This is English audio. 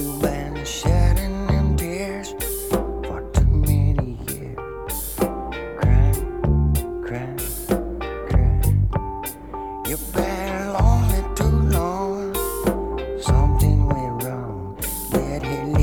You've been shedding them tears for too many years. Crying, crying, crying. You've been lonely too long. Something went wrong. Yet he